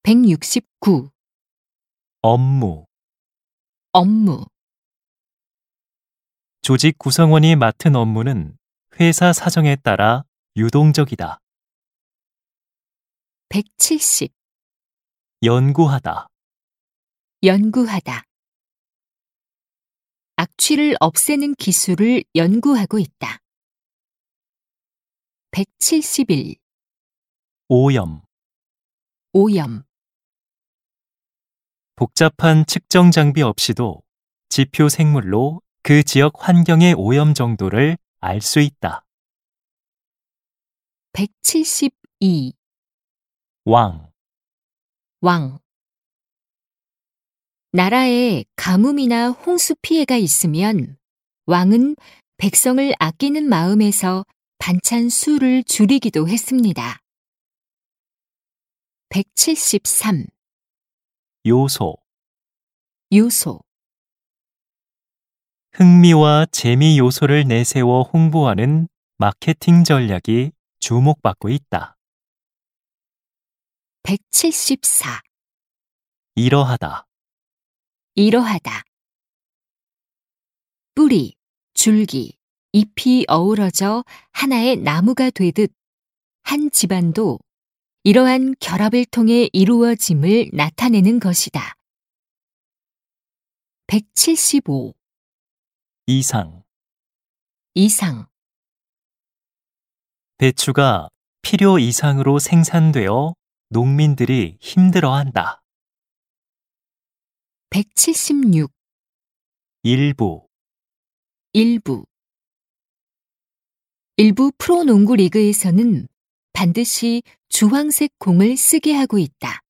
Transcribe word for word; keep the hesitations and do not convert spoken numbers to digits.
백육십구. 업무. 업무. 조직 구성원이 맡은 업무는 회사 사정에 따라 유동적이다. 백칠십. 연구하다. 연구하다. 악취를 없애는 기술을 연구하고 있다. 백칠십일. 오염. 오염. 복잡한 측정 장비 없이도 지표 생물로 그 지역 환경의 오염 정도를 알 수 있다. 백칠십이. 왕. 왕. 나라에 가뭄이나 홍수 피해가 있으면 왕은 백성을 아끼는 마음에서 반찬 수를 줄이기도 했습니다. 백칠십삼. 요소. 요소. 흥미와 재미 요소를 내세워 홍보하는 마케팅 전략이 주목받고 있다. 백칠십사. 이러하다. 이러하다. 뿌리, 줄기, 잎이 어우러져 하나의 나무가 되듯 한 집안도 이러한 결합을 통해 이루어짐을 나타내는 것이다. 백칠십오. 이상. 이상. 배추가 필요 이상으로 생산되어 농민들이 힘들어한다. 백칠십육. 일부. 일부. 일부 프로농구 리그에서는 반드시 주황색 공을 쓰게 하고 있다.